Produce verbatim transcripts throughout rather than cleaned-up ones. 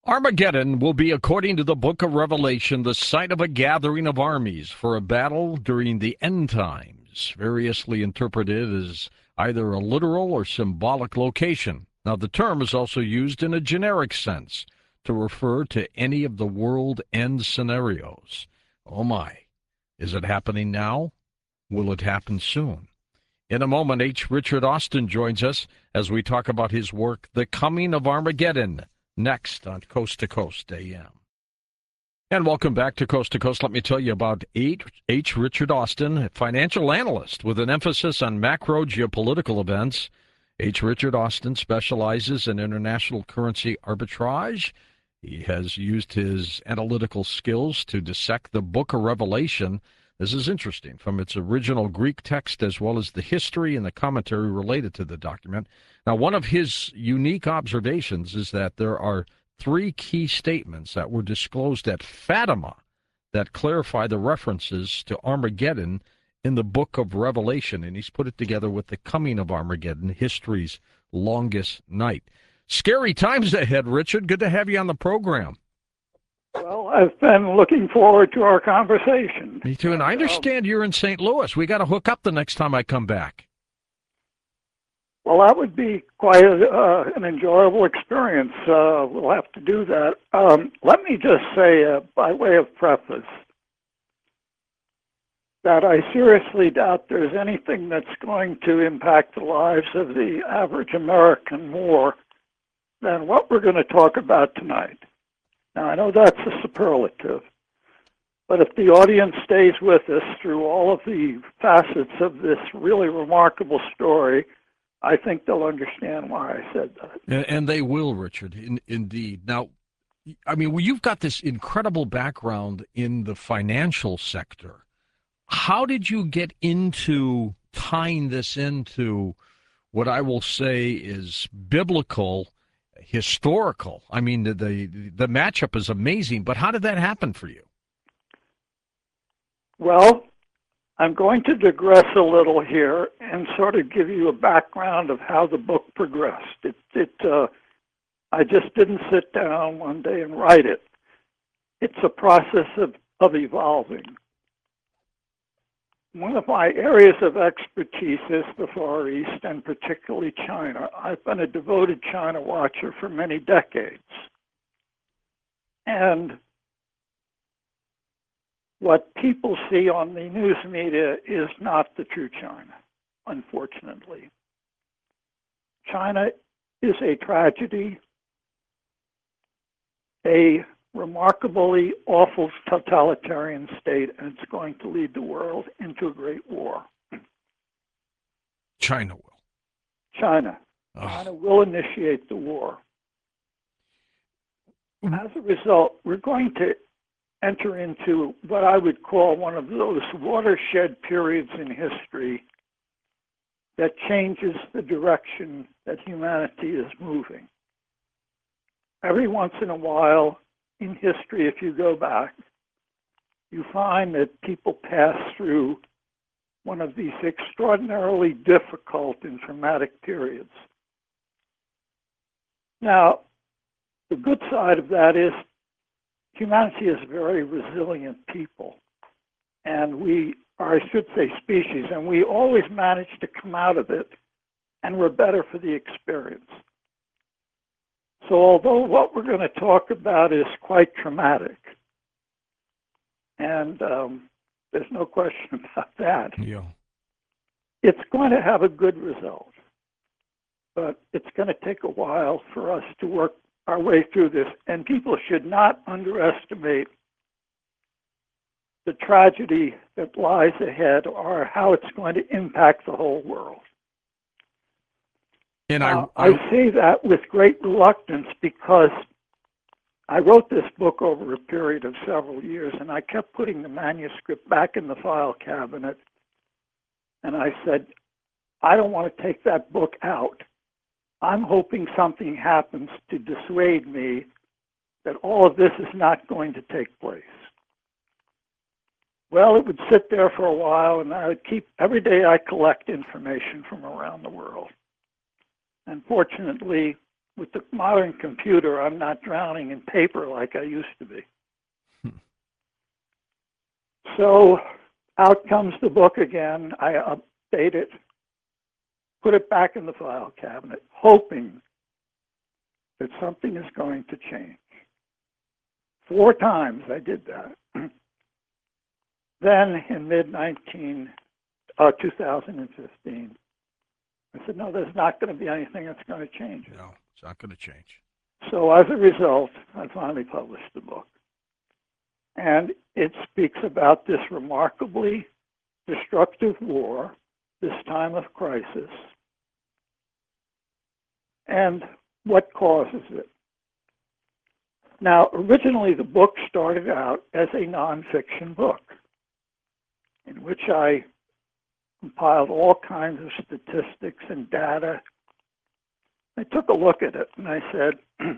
Armageddon will be, according to the book of Revelation, the site of a gathering of armies for a battle during the end times, variously interpreted as either a literal or symbolic location. Now, the term is also used in a generic sense to refer to any of the world end scenarios. Oh my, is it happening now? Will it happen soon? In a moment, H. Richard Austin joins us as we talk about his work, The Coming of Armageddon, next on Coast to Coast A M. And welcome back to Coast to Coast. Let me tell you about H. H. Richard Austin, a financial analyst with an emphasis on macro geopolitical events. H. Richard Austin specializes in international currency arbitrage. He has used his analytical skills to dissect the book of Revelation. This is interesting, from its original Greek text as well as the history and the commentary related to the document. Now, one of his unique observations is that there are three key statements that were disclosed at Fatima that clarify the references to Armageddon in the book of Revelation, and he's put it together with the coming of Armageddon, history's longest night. Scary times ahead, Richard. Good to have you on the program. Well, I've been looking forward to our conversation. Me too, and I understand you're in Saint Louis. We got to hook up the next time I come back. Well, that would be quite a, uh, an enjoyable experience. Uh, we'll have to do that. Um, let me just say, uh, by way of preface, that I seriously doubt there's anything that's going to impact the lives of the average American more than what we're going to talk about tonight. Now, I know that's a superlative, but if the audience stays with us through all of the facets of this really remarkable story, I think they'll understand why I said that. And, and they will, Richard, in, indeed. Now, I mean, well, you've got this incredible background in the financial sector. How did you get into tying this into what I will say is biblical, historical? I mean, the, the the matchup is amazing, but how did that happen for you? Well, I'm going to digress a little here and sort of give you a background of how the book progressed. It, it, uh, I just didn't sit down one day and write it. It's a process of, of evolving. One of my areas of expertise is the Far East, and particularly China. I've been a devoted China watcher for many decades. And what people see on the news media is not the true China, unfortunately. China is a tragedy, a remarkably awful totalitarian state, and it's going to lead the world into a great war. China will. China. Oh. China will initiate the war. As a result, we're going to enter into what I would call one of those watershed periods in history that changes the direction that humanity is moving. Every once in a while, in history, if you go back, you find that people pass through one of these extraordinarily difficult and traumatic periods. Now, the good side of that is humanity is a very resilient people, and we, or I should say species, and we always manage to come out of it, and we're better for the experience. So although what we're going to talk about is quite traumatic, and um, there's no question about that, yeah. It's going to have a good result. But it's going to take a while for us to work our way through this, and people should not underestimate the tragedy that lies ahead or how it's going to impact the whole world. And now, I, I, I say that with great reluctance because I wrote this book over a period of several years, and I kept putting the manuscript back in the file cabinet, and I said, I don't want to take that book out. I'm hoping something happens to dissuade me that all of this is not going to take place. Well, it would sit there for a while, and I would keep, every day I collect information from around the world. And fortunately, with the modern computer, I'm not drowning in paper like I used to be. Hmm. So out comes the book again. I update it, put it back in the file cabinet, hoping that something is going to change. Four times I did that. Then in mid nineteen, uh, two thousand fifteen, I said, no, there's not going to be anything that's going to change it. No, it's not going to change. So as a result, I finally published the book. And it speaks about this remarkably destructive war, this time of crisis, and what causes it. Now, originally the book started out as a nonfiction book in which I compiled all kinds of statistics and data. I took a look at it and I said,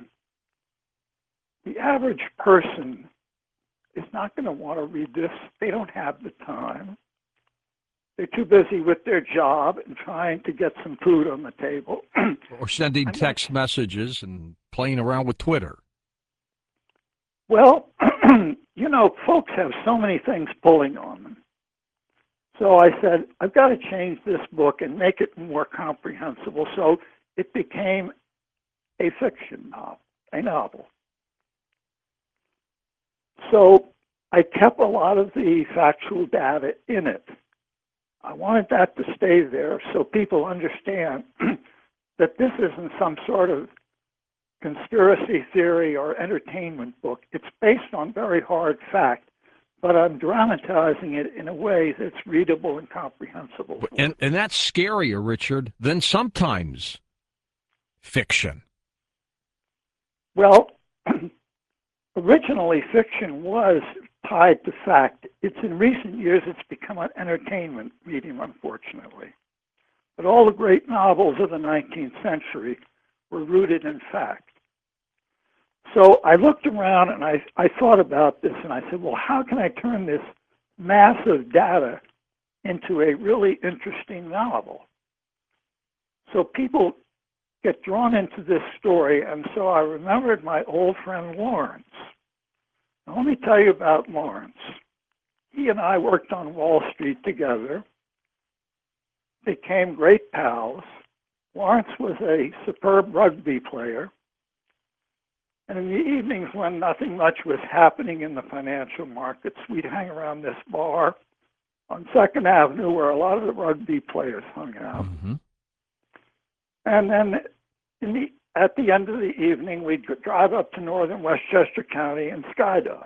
the average person is not going to want to read this. They don't have the time. They're too busy with their job and trying to get some food on the table. Or sending I'm text like, messages and playing around with Twitter. well, you know, folks have so many things pulling on them. So I said, I've got to change this book and make it more comprehensible. So it became a fiction novel, a novel. So I kept a lot of the factual data in it. I wanted that to stay there so people understand that this isn't some sort of conspiracy theory or entertainment book. It's based on very hard fact, but I'm dramatizing it in a way that's readable and comprehensible. And, and that's scarier, Richard, than sometimes fiction. Well, originally fiction was tied to fact. It's in recent years it's become an entertainment medium, unfortunately. But all the great novels of the nineteenth century were rooted in fact. So I looked around and I, I thought about this and I said, well, how can I turn this massive data into a really interesting novel? So people get drawn into this story, and so I remembered my old friend Lawrence. Now, let me tell you about Lawrence. He and I worked on Wall Street together, became great pals. Lawrence was a superb rugby player. And in the evenings when nothing much was happening in the financial markets, we'd hang around this bar on Second Avenue where a lot of the rugby players hung out. Mm-hmm. And then in the, at the end of the evening, we'd drive up to northern Westchester County and skydive.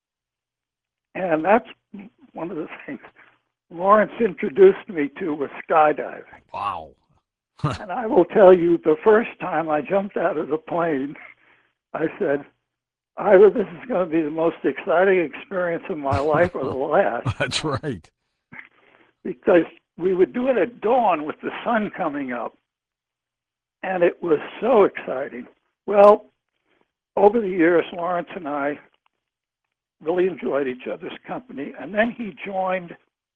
And that's one of the things Lawrence introduced me to was skydiving. Wow. And I will tell you, the first time I jumped out of the plane, I said, either this is going to be the most exciting experience of my life or the last. That's right. Because we would do it at dawn with the sun coming up. And it was so exciting. Well, over the years, Lawrence and I really enjoyed each other's company. And then he joined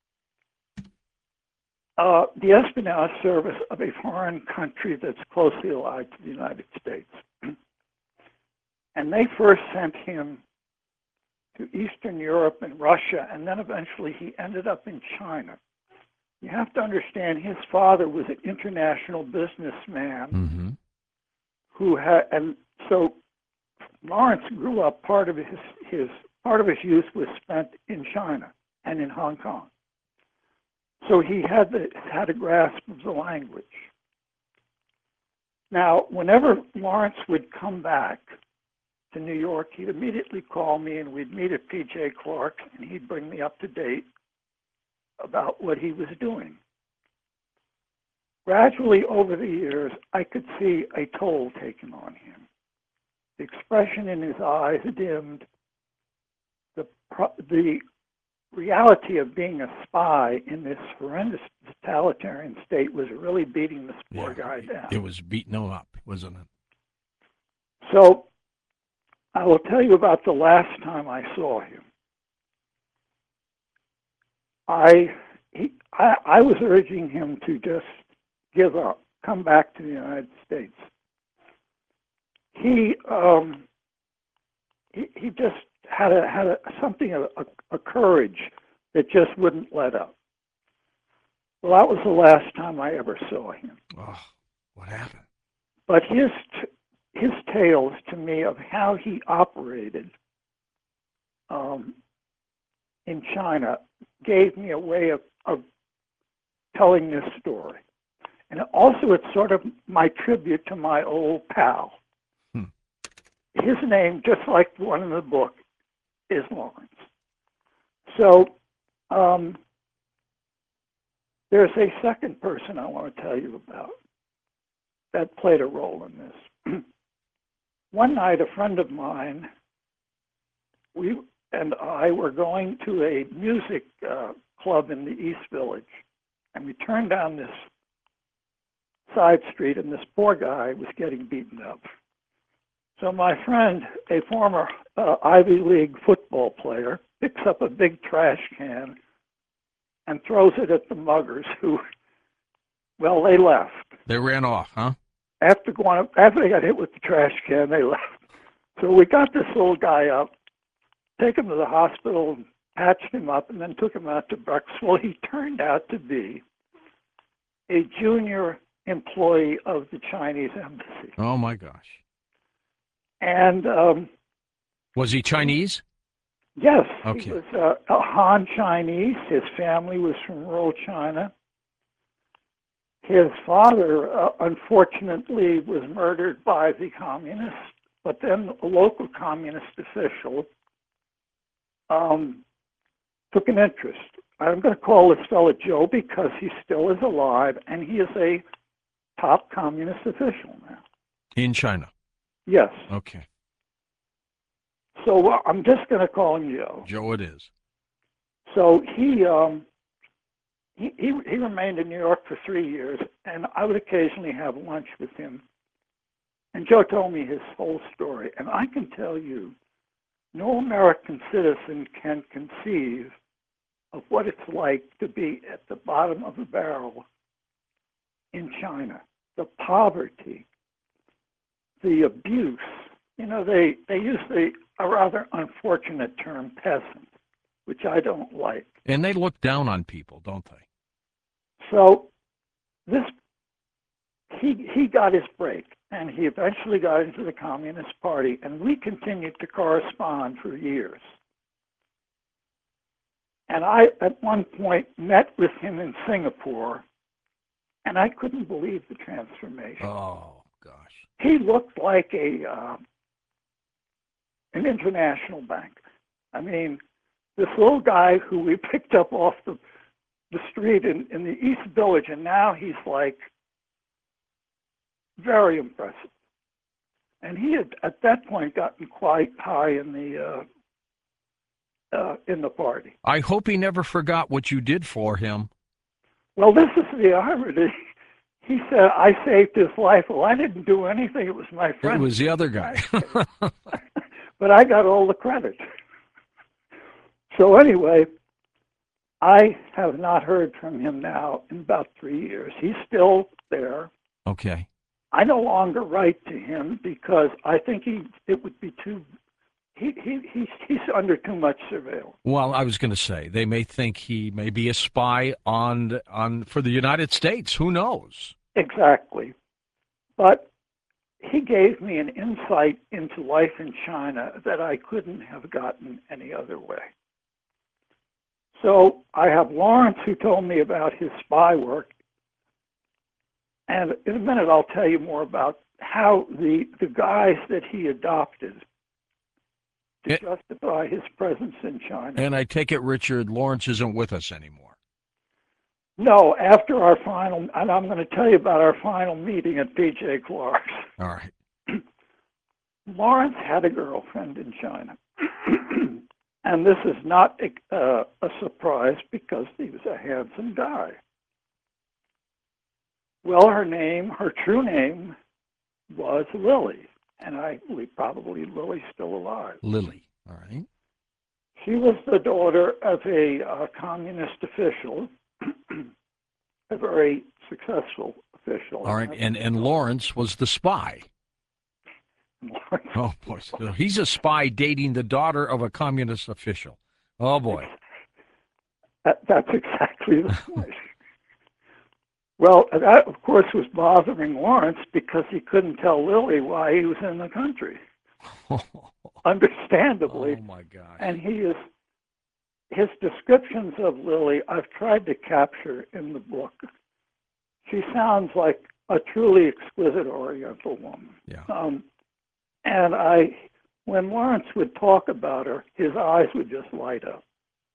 uh, the espionage service of a foreign country that's closely allied to the United States. And they first sent him to Eastern Europe and Russia, and then eventually he ended up in China. You have to understand his father was an international businessman Mm-hmm. who had, and so Lawrence grew up, part of his, his part of his youth was spent in China and in Hong Kong. So he had the, had a grasp of the language. Now, whenever Lawrence would come back to New York, he'd immediately call me and we'd meet at P J Clark's and he'd bring me up to date about what he was doing. Gradually over the years, I could see a toll taken on him. The expression in his eyes dimmed. The, the reality of being a spy in this horrendous totalitarian state was really beating this poor Yeah, guy down. It was beating him up, wasn't it? So I will tell you about the last time I saw him. I, he, I, I was urging him to just give up, come back to the United States. he um, he he just had a had a, something a, a, a courage that just wouldn't let up. Well, that was the last time I ever saw him. Oh, what happened? But his his tales to me of how he operated um, in China gave me a way of, of telling this story. And also, it's sort of my tribute to my old pal. Hmm. His name, just like the one in the book, is Lawrence. So um, there's a second person I want to tell you about that played a role in this. One night, a friend of mine, we and I were going to a music uh, club in the East Village, and we turned down this side street, and this poor guy was getting beaten up. So my friend, a former uh, Ivy League football player, picks up a big trash can and throws it at the muggers who, well, they left. They ran off, huh? After going, after they got hit with the trash can, they left. So we got this little guy up, take him to the hospital, and patched him up, and then took him out to breakfast. Well, he turned out to be a junior employee of the Chinese embassy. Oh, my gosh. And um, was he Chinese? Yes, okay. He was uh, a Han Chinese. His family was from rural China. His father, uh, unfortunately, was murdered by the communists, but then a local communist official um, took an interest. I'm going to call this fellow Joe because he still is alive, and he is a top communist official now. In China? Yes. Okay. So uh, I'm just going to call him Joe. Joe it is. So he, um, he, he, he remained in New York for three years, and I would occasionally have lunch with him. And Joe told me his whole story, and I can tell you, no American citizen can conceive of what it's like to be at the bottom of the barrel in China. The poverty, the abuse. You know, they, they use the, a rather unfortunate term, peasant, which I don't like. And they look down on people, don't they? So this, he, he got his break, and he eventually got into the Communist Party, and we continued to correspond for years. And I, at one point, met with him in Singapore, and I couldn't believe the transformation. Oh, gosh. He looked like a uh, an international bank. I mean, this little guy who we picked up off the, the street in, in the East Village, and now he's like very impressive. And he had, at that point, gotten quite high in the uh, uh, in the party. I hope he never forgot what you did for him. Well, this is the irony. He said, I saved his life. Well, I didn't do anything. It was my friend. It was the other guy. But I got all the credit. So anyway, I have not heard from him now in about three years. He's still there. Okay. I no longer write to him because I think he it would be too he he he's, he's under too much surveillance. Well, I was going to say they may think he may be a spy on on for the United States. Who knows? Exactly. But he gave me an insight into life in China that I couldn't have gotten any other way. So I have Lawrence, who told me about his spy work. And in a minute, I'll tell you more about how the, the guys that he adopted to it, justify his presence in China. And I take it, Richard, Lawrence isn't with us anymore. No, after our final, and I'm going to tell you about our final meeting at P J Clark's. All right. Lawrence had a girlfriend in China. And this is not a, uh, a surprise because he was a handsome guy. Well, her name, her true name, was Lily, and I believe probably Lily's still alive. Lily, all right. She was the daughter of a uh, communist official, a very successful official. All right, and, and Lawrence was the spy. Lawrence. Oh, boy. So he's a spy dating the daughter of a communist official. Oh, boy. That, that's exactly the point. Well, that, of course, was bothering Lawrence because he couldn't tell Lily why he was in the country, understandably. Oh, my gosh. And he is, his descriptions of Lily, I've tried to capture in the book. She sounds like a truly exquisite Oriental woman. Yeah. Um, and I, when Lawrence would talk about her, his eyes would just light up.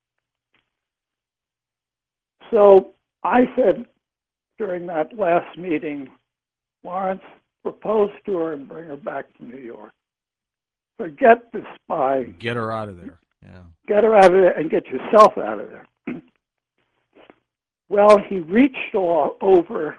So I said during that last meeting, Lawrence, propose to her and bring her back to New York. Forget the spy. Get her out of there. Yeah. Get her out of there and get yourself out of there. Well, he reached all over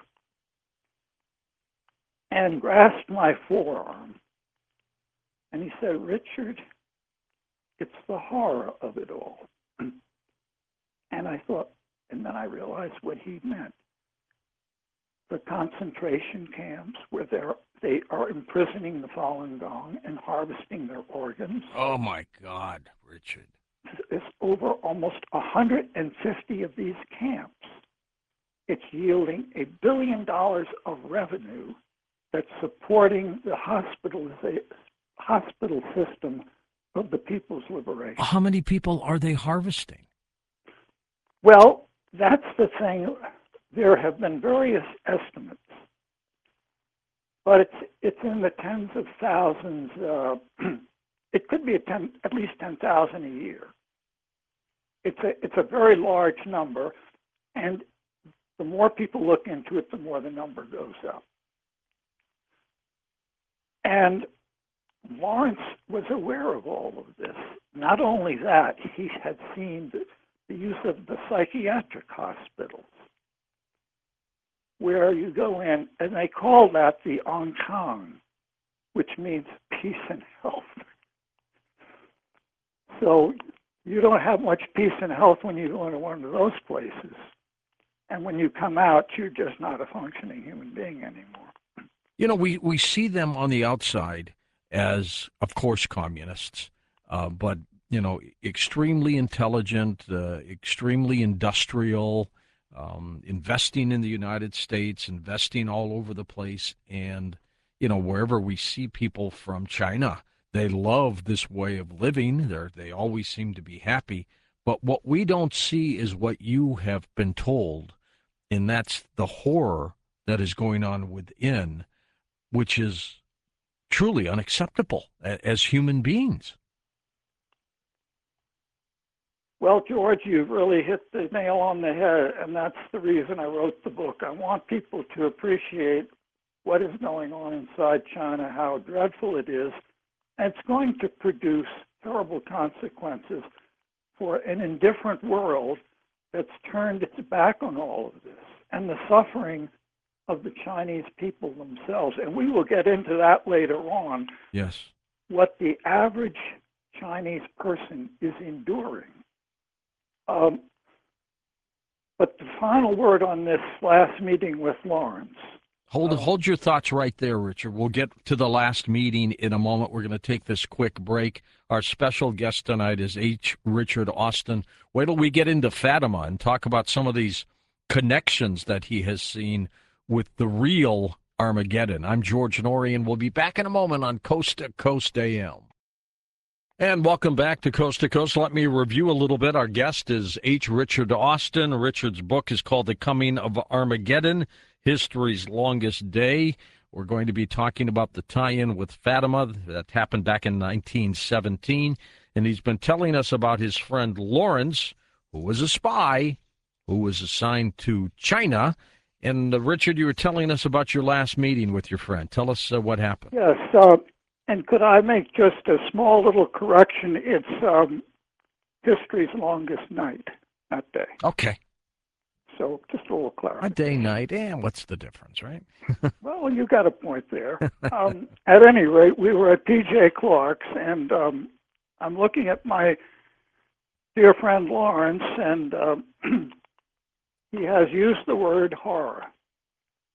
and grasped my forearm. And he said, Richard, it's the horror of it all. And I thought, and then I realized what he meant. The concentration camps where they're, they are imprisoning the Falun Gong and harvesting their organs. Oh, my God, Richard. There's over almost one hundred fifty of these camps. It's yielding a billion dollars of revenue that's supporting the hospital, hospital system of the People's Liberation. How many people are they harvesting? Well, that's the thing. There have been various estimates, but it's it's in the tens of thousands. Uh, it could be a ten, at least ten thousand a year. It's a it's a very large number, and the more people look into it, the more the number goes up. And Lawrence was aware of all of this. Not only that, he had seen the, the use of the psychiatric hospitals, where you go in, and they call that the Ankang, which means peace and health. So you don't have much peace and health when you go into one of those places. And when you come out, you're just not a functioning human being anymore. You know, we, we see them on the outside as, of course, communists, uh, but, you know, extremely intelligent, uh, extremely industrial, um, investing in the United States, investing all over the place. And, you know, wherever we see people from China, they love this way of living. They're, they always seem to be happy. But what we don't see is what you have been told, and that's the horror that is going on within, which is truly unacceptable as human beings. Well, George, you've really hit the nail on the head, and that's the reason I wrote the book. I want people to appreciate what is going on inside China, how dreadful it is, and it's going to produce terrible consequences for an indifferent world that's turned its back on all of this, and the suffering of the Chinese people themselves. And we will get into that later on. Yes. What the average Chinese person is enduring. Um, but the final word on this last meeting with Lawrence. Hold um, hold your thoughts right there, Richard. We'll get to the last meeting in a moment. We're going to take this quick break. Our special guest tonight is H. Richard Austin. Wait till we get into Fatima and talk about some of these connections that he has seen with the real Armageddon. I'm George Noory, and we'll be back in a moment on Coast to Coast A M. And welcome back to Coast to Coast. Let me review a little bit. Our guest is H. Richard Austin. Richard's book is called The Coming of Armageddon, History's Longest Day. We're going to be talking about the tie-in with Fatima that happened back in nineteen seventeen. And he's been telling us about his friend Lawrence, who was a spy, who was assigned to China. And uh, Richard, you were telling us about your last meeting with your friend. Tell us uh, what happened. Yes, uh, and could I make just a small little correction? It's um, history's longest night, not day. Okay. So just a little clarity. A day, night, and what's the difference, right? Well, you got a point there. Um, at any rate, we were at P J Clark's, and um, I'm looking at my dear friend Lawrence, and um, he has used the word horror.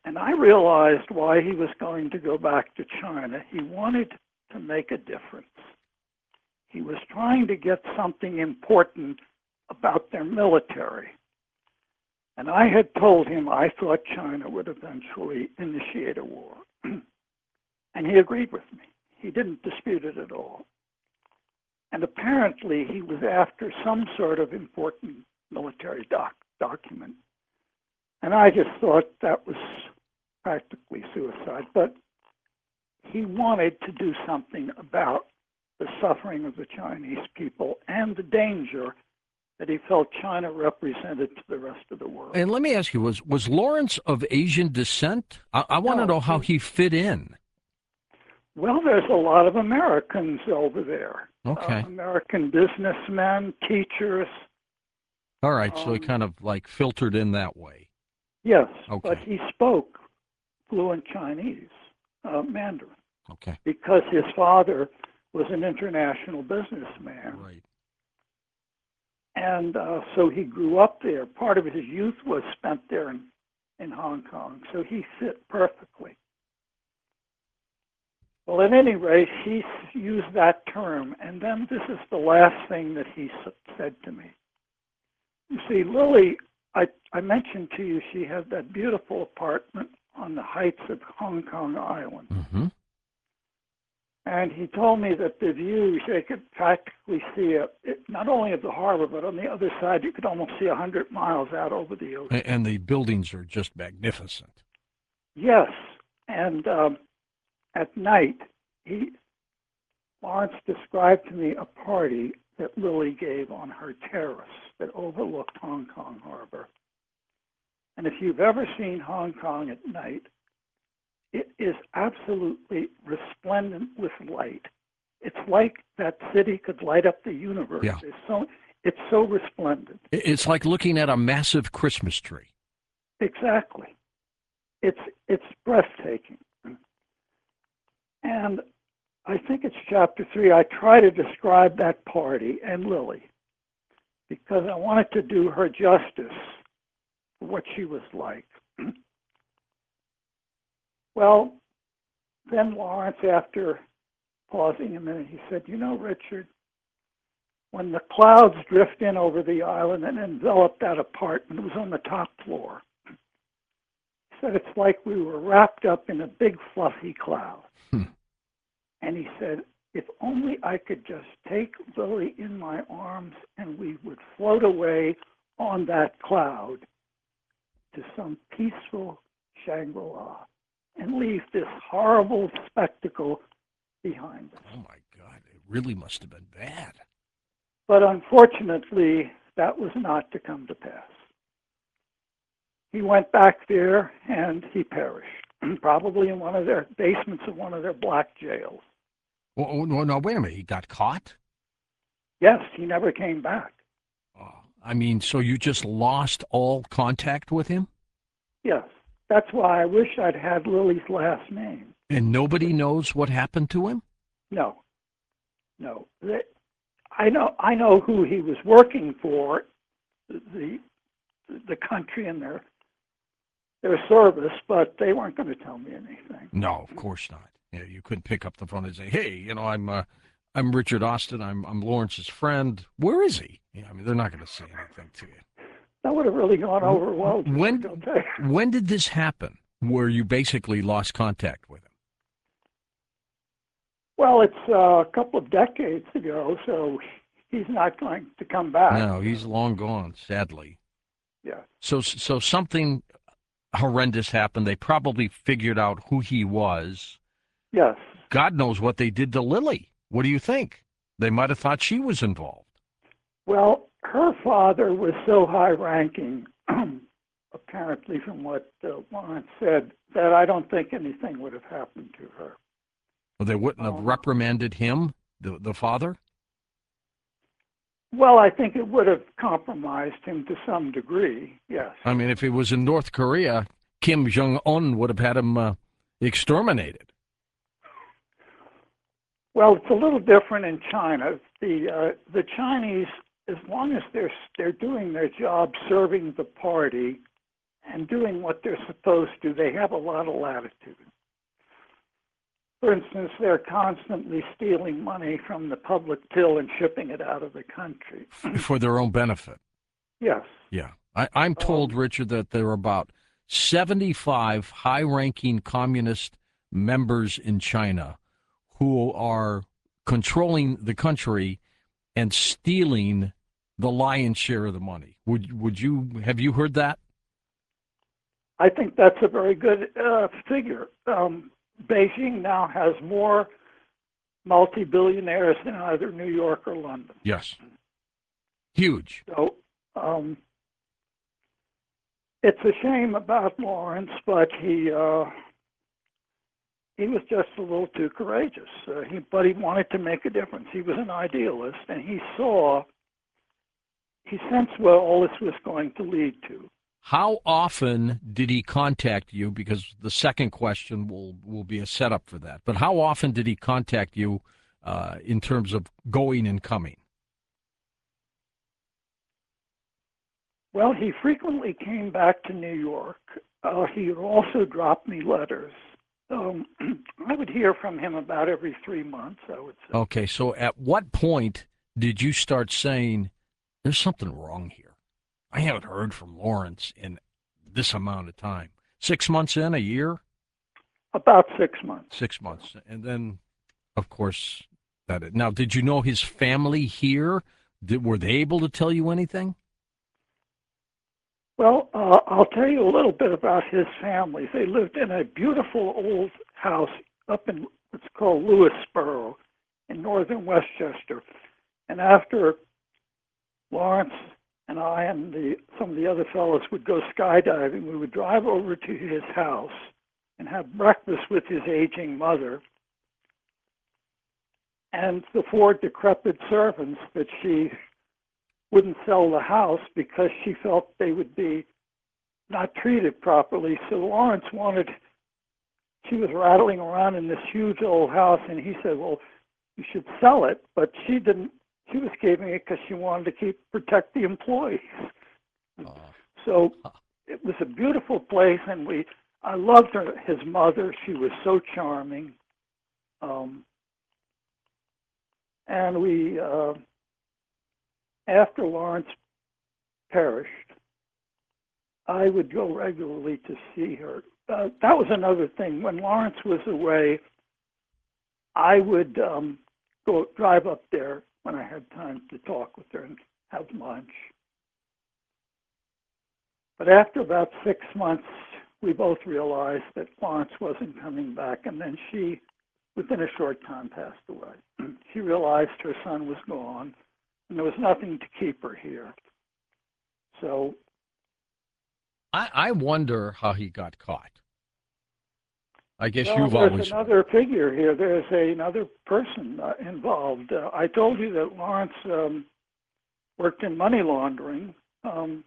And I realized why he was going to go back to China. He wanted to make a difference. He was trying to get something important about their military. And I had told him I thought China would eventually initiate a war. And he agreed with me. He didn't dispute it at all. And apparently he was after some sort of important military doc document. And I just thought that was practically suicide. But he wanted to do something about the suffering of the Chinese people and the danger that he felt China represented to the rest of the world. And let me ask you, was, was Lawrence of Asian descent? I, I want to No, know how he- he fit in. Well, there's a lot of Americans over there. Okay. Uh, American businessmen, teachers. All right, so he um, kind of like filtered in that way. Yes, Okay. but he spoke fluent Chinese, uh, Mandarin, Okay. because his father was an international businessman. Right. And uh, so he grew up there. Part of his youth was spent there in, in Hong Kong, so he fit perfectly. Well, at any rate, he s- used that term, and then this is the last thing that he s- said to me. You see, Lily, I, I mentioned to you she had that beautiful apartment on the heights of Hong Kong Island. Mm-hmm. And he told me that the views, they could practically see it, it, not only of the harbor, but on the other side, you could almost see a hundred miles out over the ocean. And, and the buildings are just magnificent. Yes, and um, at night, he Lawrence described to me a party that Lily gave on her terrace that overlooked Hong Kong Harbor. And if you've ever seen Hong Kong at night, it is absolutely resplendent with light. It's like that city could light up the universe. Yeah. It's so, it's so resplendent. It- It's like looking at a massive Christmas tree. Exactly. It's, it's breathtaking. And I think it's chapter three. I try to describe that party and Lily because I wanted to do her justice for what she was like. Well, then Lawrence, after pausing a minute, he said, you know, Richard, when the clouds drift in over the island and envelop that apartment, it was on the top floor. He said, it's like we were wrapped up in a big fluffy cloud. Hmm. And he said, if only I could just take Lily in my arms and we would float away on that cloud to some peaceful Shangri-La and leave this horrible spectacle behind us. Oh, my God. It really must have been bad. But unfortunately, that was not to come to pass. He went back there and he perished, probably in one of their basements of one of their black jails. Oh, no, no, wait a minute. He got caught? Yes, he never came back. Oh, I mean, so you just lost all contact with him? Yes, that's why I wish I'd had Lily's last name. And nobody knows what happened to him? No, no. They, I know. I know who he was working for, the the country and their their service, but they weren't going to tell me anything. No, of course not. Yeah, you couldn't pick up the phone and say, "Hey, you know, I'm uh, I'm Richard Austin. I'm I'm Lawrence's friend. Where is he?" Yeah, I mean, they're not going to say anything to you. That would have really gone over well. When I'll tell you. when did this happen? Where you basically lost contact with him? Well, it's uh, a couple of decades ago, so he's not going to come back. No, he's long gone, sadly. Yeah. So so something horrendous happened. They probably figured out who he was. Yes. God knows what they did to Lily. What do you think? They might have thought she was involved. Well, her father was so high-ranking, apparently from what uh, Lawrence said, that I don't think anything would have happened to her. Well, they wouldn't have Um, reprimanded him, the the father. Well, I think it would have compromised him to some degree, yes. I mean, if it was in North Korea, Kim Jong Un would have had him uh, exterminated. Well, it's a little different in China. The uh, the Chinese, as long as they're they're doing their job serving the party and doing what they're supposed to, they have a lot of latitude. For instance, they're constantly stealing money from the public till and shipping it out of the country. For their own benefit. Yes. Yeah. I, I'm told, Um, Richard, that there are about seventy-five high-ranking communist members in China who are controlling the country and stealing the lion's share of the money. Would would you have you heard that? I think that's a very good uh, figure. Um, Beijing now has more multi-billionaires than either New York or London. Yes. Huge. So um, it's a shame about Lawrence, but he uh, he was just a little too courageous. Uh, he, but he wanted to make a difference. He was an idealist, and he saw, he sensed where all this was going to lead to. How often did he contact you? Because the second question will, will be a setup for that. But how often did he contact you uh, in terms of going and coming? Well, he frequently came back to New York. Uh, he would also drop me letters. Um, I would hear from him about every three months, I would say. Okay, so at what point did you start saying, there's something wrong here? I haven't heard from Lawrence in this amount of time. Six months in, a year? About six months. Six months. And then, of course, that. It. Now, did you know his family here? Did, were they able to tell you anything? Well, uh, I'll tell you a little bit about his family. They lived in a beautiful old house up in what's called Lewisboro in northern Westchester. And after Lawrence and I and the, some of the other fellows would go skydiving, we would drive over to his house and have breakfast with his aging mother and the four decrepit servants that she wouldn't sell the house because she felt they would be not treated properly. So Lawrence wanted, she was rattling around in this huge old house, and he said, well, you should sell it. But she didn't, she was keeping it because she wanted to keep, protect the employees. Uh, So it was a beautiful place, and we, I loved her, his mother. She was so charming. Um, and we, uh, after Lawrence perished, I would go regularly to see her. Uh, that was another thing. When Lawrence was away, I would um, go drive up there when I had time to talk with her and have lunch. But after about six months, we both realized that Lawrence wasn't coming back, and then she, within a short time, passed away. She realized her son was gone, and there was nothing to keep her here. So I, I wonder how he got caught. I guess well, you've there's always another figure here. There's a, another person uh, involved. Uh, I told you that Lawrence um, worked in money laundering. Um,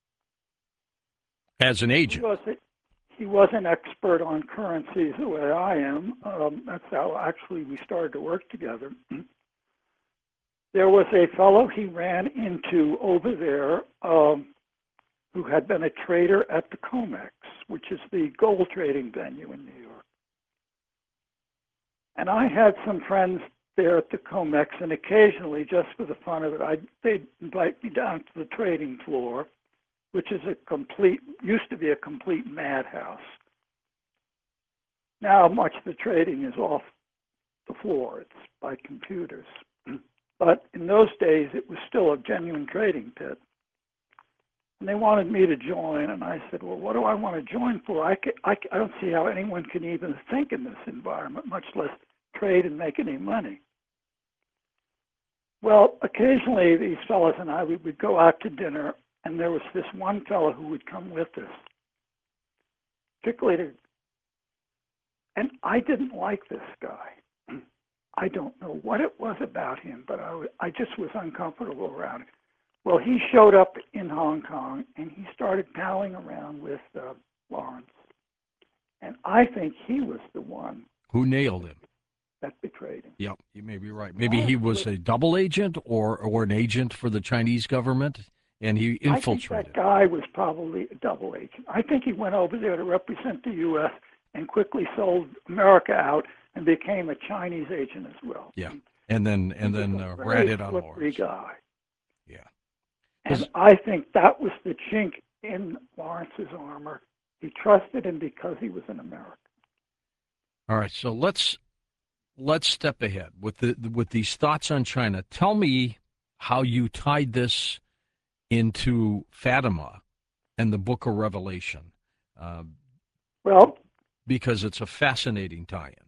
as an he, agent. was a, he was an expert on currencies the way I am. Um, that's how actually we started to work together. There was a fellow he ran into over there um, who had been a trader at the COMEX, which is the gold trading venue in New York. And I had some friends there at the COMEX, and occasionally, just for the fun of it, I'd, they'd invite me down to the trading floor, which is a complete, used to be a complete madhouse. Now much of the trading is off the floor. It's by computers. But in those days, it was still a genuine trading pit. And they wanted me to join, and I said, well, what do I want to join for? I, can, I, I don't see how anyone can even think in this environment, much less trade and make any money. Well, occasionally these fellows and I, we would go out to dinner, and there was this one fellow who would come with us, particularly to, and I didn't like this guy. I don't know what it was about him, but I, I just was uncomfortable around him. Well, he showed up in Hong Kong, and he started palling around with uh, Lawrence. And I think he was the one Who nailed him? that betrayed him. Yep, you may be right. Maybe he was a double agent or, or an agent for the Chinese government and he I think infiltrated. that guy was probably a double agent. I think he went over there to represent the U S and quickly sold America out and became a Chinese agent as well. Yeah, and then He and was then a uh, very ratted on slippery Lawrence. guy. Yeah. And 'Cause- I think that was the chink in Lawrence's armor. He trusted him because he was an American. All right, so let's let's step ahead with the with these thoughts on China. Tell me how you tied this into Fatima and the Book of Revelation, uh, Well, because it's a fascinating tie-in.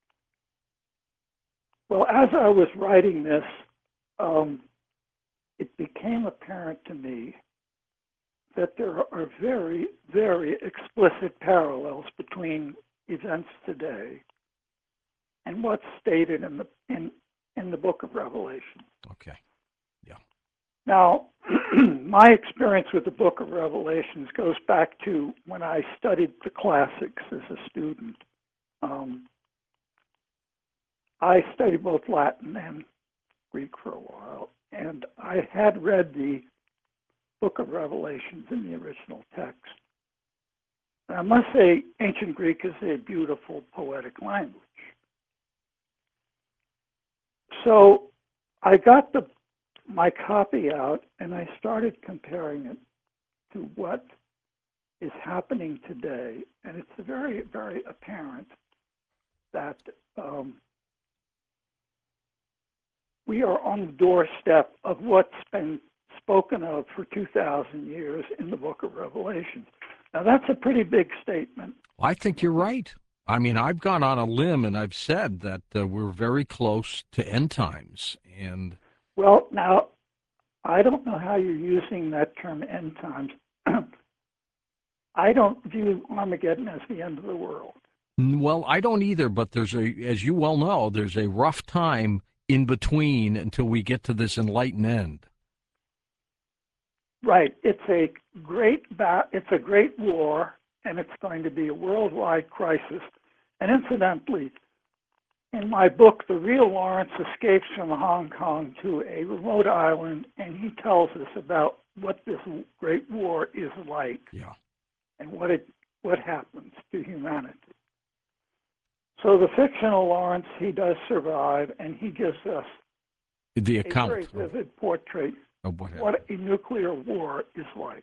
well, as I was writing this, um, it became apparent to me that there are very, very explicit parallels between events today and what's stated in the in in the Book of Revelation. Okay. Yeah. Now, my experience with the Book of Revelations goes back to when I studied the classics as a student. Um, I studied both Latin and Greek for a while, and I had read the Book of Revelations in the original text. And I must say, ancient Greek is a beautiful poetic language. So I got the my copy out, and I started comparing it to what is happening today. And it's very, very apparent that um, we are on the doorstep of what's been spoken of for two thousand years in the Book of Revelation. Now, that's a pretty big statement. I think you're right. I mean, I've gone on a limb and I've said that uh, we're very close to end times. And Well, now, I don't know how you're using that term end times. I don't view Armageddon as the end of the world. well, I don't either, but there's a, as you well know, there's a rough time in between until we get to this enlightened end. Right. It's a great ba- it's a great war, and it's going to be a worldwide crisis. And incidentally, in my book, the real Lawrence escapes from Hong Kong to a remote island, and he tells us about what this great war is like, Yeah. and what it what happens to humanity. So the fictional Lawrence, he does survive, and he gives us The a account very of, vivid portrait of what happened. what a nuclear war is like.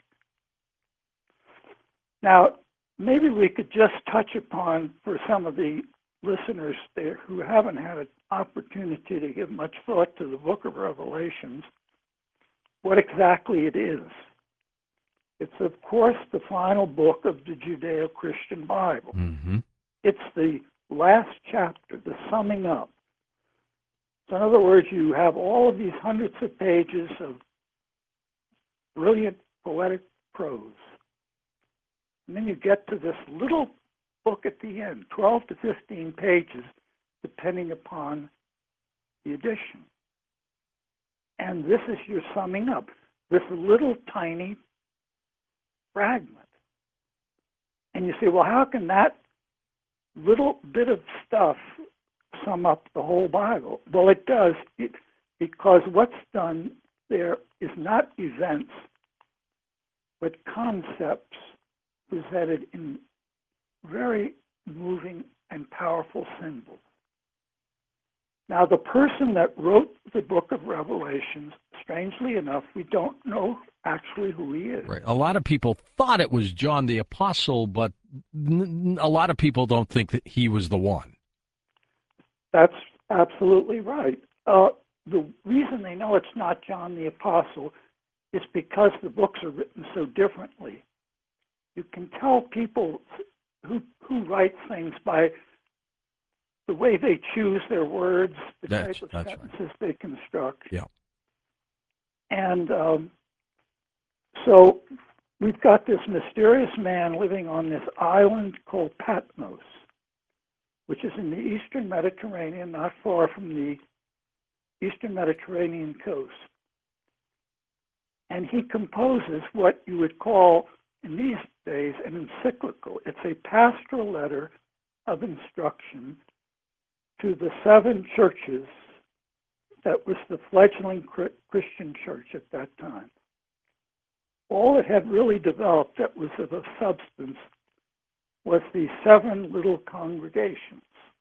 Now, maybe we could just touch upon, for some of the listeners there who haven't had an opportunity to give much thought to the Book of Revelations, what exactly it is. It's, of course, the final book of the Judeo-Christian Bible. Mm-hmm. It's the last chapter, the summing up. So in other words, you have all of these hundreds of pages of brilliant poetic prose. And then you get to this little book at the end, twelve to fifteen pages, depending upon the edition. And this is your summing up, this little tiny fragment. And you say, well, how can that little bit of stuff sum up the whole Bible? Well, it does, it, because what's done there is not events, but concepts presented in very moving and powerful symbols. Now, the person that wrote the Book of Revelations, strangely enough, we don't know actually who he is. Right. A lot of people thought it was John the Apostle, but n- a lot of people don't think that he was the one. That's absolutely right. Uh, the reason they know it's not John the Apostle is because the books are written so differently. You can tell people who who write things by the way they choose their words, the That's- type of that's right. sentences they construct. Yeah. And um, so we've got this mysterious man living on this island called Patmos, which is in the eastern Mediterranean, not far from the eastern Mediterranean coast. And he composes what you would call, in these days, an encyclical. It's a pastoral letter of instruction to the seven churches that was the fledgling Christian church at that time. all that had really developed that was of a substance was the seven little congregations.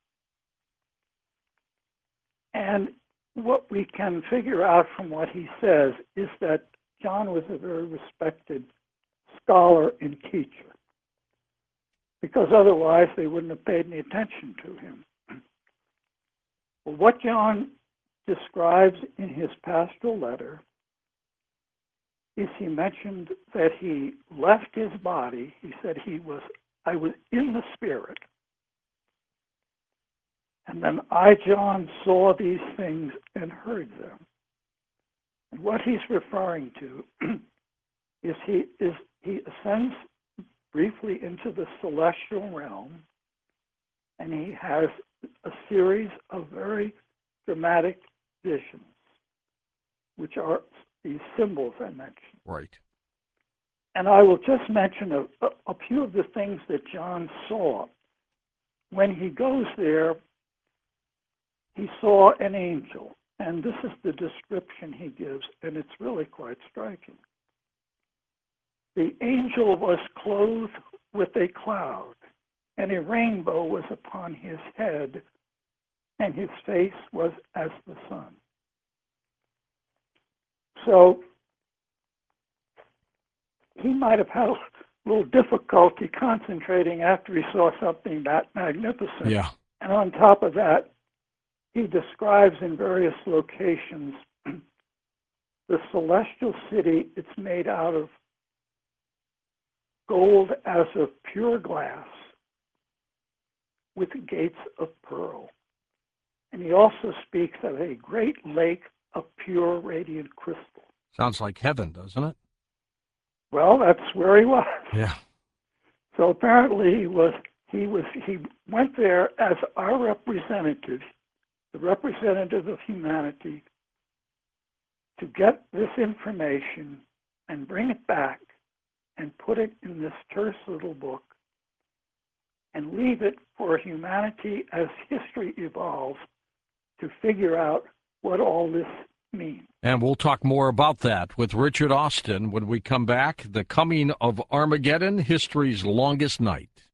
And what we can figure out from what he says is that John was a very respected scholar and teacher, because otherwise they wouldn't have paid any attention to him. Well, what John describes in his pastoral letter is he mentioned that he left his body. He said he was, I was in the spirit. And then I, John, saw these things and heard them. And what he's referring to is he is he ascends briefly into the celestial realm, and he has a series of very dramatic visions, which are these symbols I mentioned. Right. And I will just mention a, a, a few of the things that John saw. When he goes there, he saw an angel, and this is the description he gives, and it's really quite striking. The angel was clothed with a cloud, and a rainbow was upon his head, and his face was as the sun. So he might have had a little difficulty concentrating after he saw something that magnificent. Yeah. And on top of that, he describes in various locations the celestial city. It's made out of gold as of pure glass with gates of pearl. And he also speaks of a great lake of pure radiant crystal. Sounds like heaven, doesn't it? Well, that's where he was. Yeah. So apparently he was he was he went there as our representative, the representative of humanity, to get this information and bring it back and put it in this terse little book and leave it for humanity as history evolves to figure out what all this means. And we'll talk more about that with Richard Austin when we come back. The Coming of Armageddon, History's Longest Night.